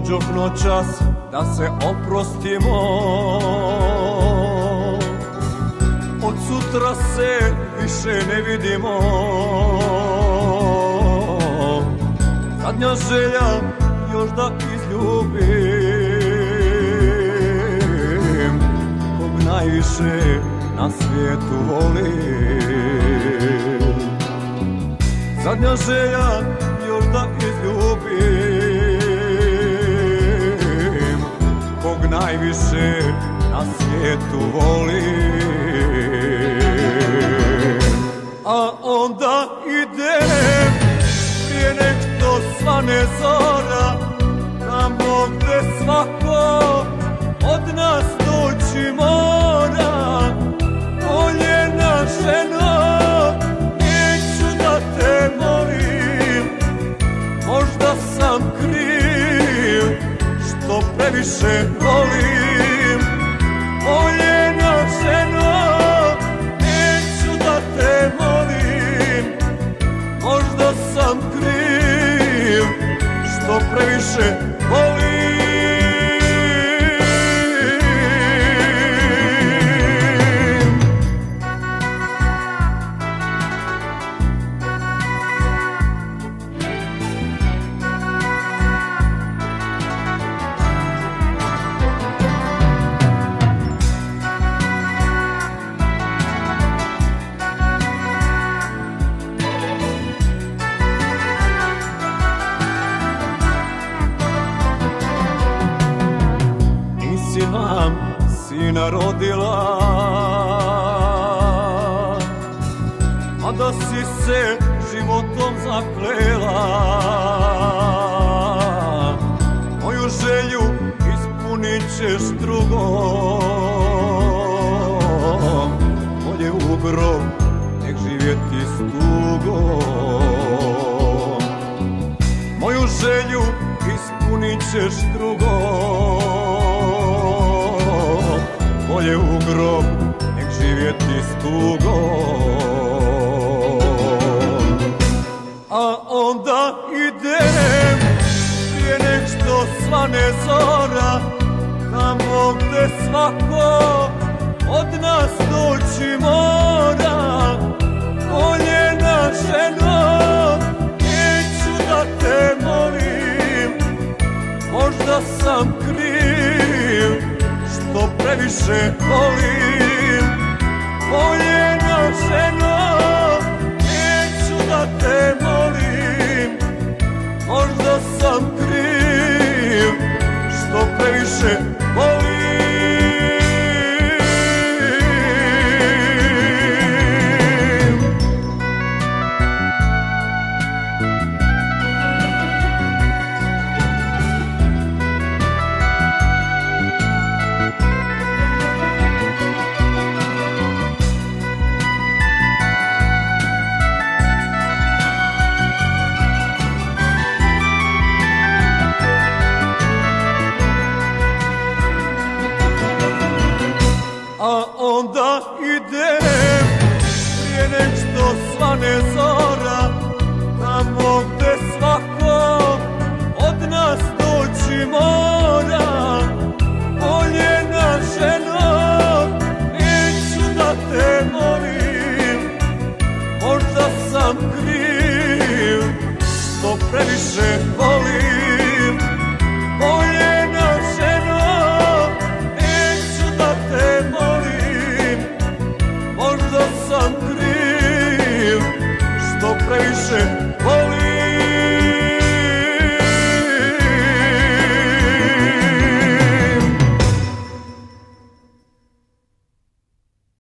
Dođoh noćas da se oprostimo, od sutra se više ne vidimo. Zadnja želja još da izljubim kog najviše na svijetu volim. Zadnja želja još da izljubim kog najviše na svijetu volim. A onda idem prije nek što svane zora, tamo gde svako od nas doći mora. Voljena ženo, neću da te molim, možda sam kriv što previše volim. Voljena ženo, neću da te molim, možda sam kriv što previše volim. Nam sina rodila, a da si se životom zaklela. Moju želju ispunit ćeš drugom, bolje u grob nek živjeti s tugom. Moju želju ispunit ćeš drugom, bolje u grob nek živjeti s tugom. A onda idem prije nek što svane zora, tamo gde svako od nas doći mora. Voljena ženo, neću da te molim, možda sam kriv što previše volim. Voljena ženo, neću da te molim, možda sam kriv što previše volim. A onda idem prije nek što svane zora, tamo gde svako od nas doći mora. Voljena ženo, neću da te molim, možda sam kriv što previše volim. Voljena ženo, neću da te molim, možda sam kriv što previše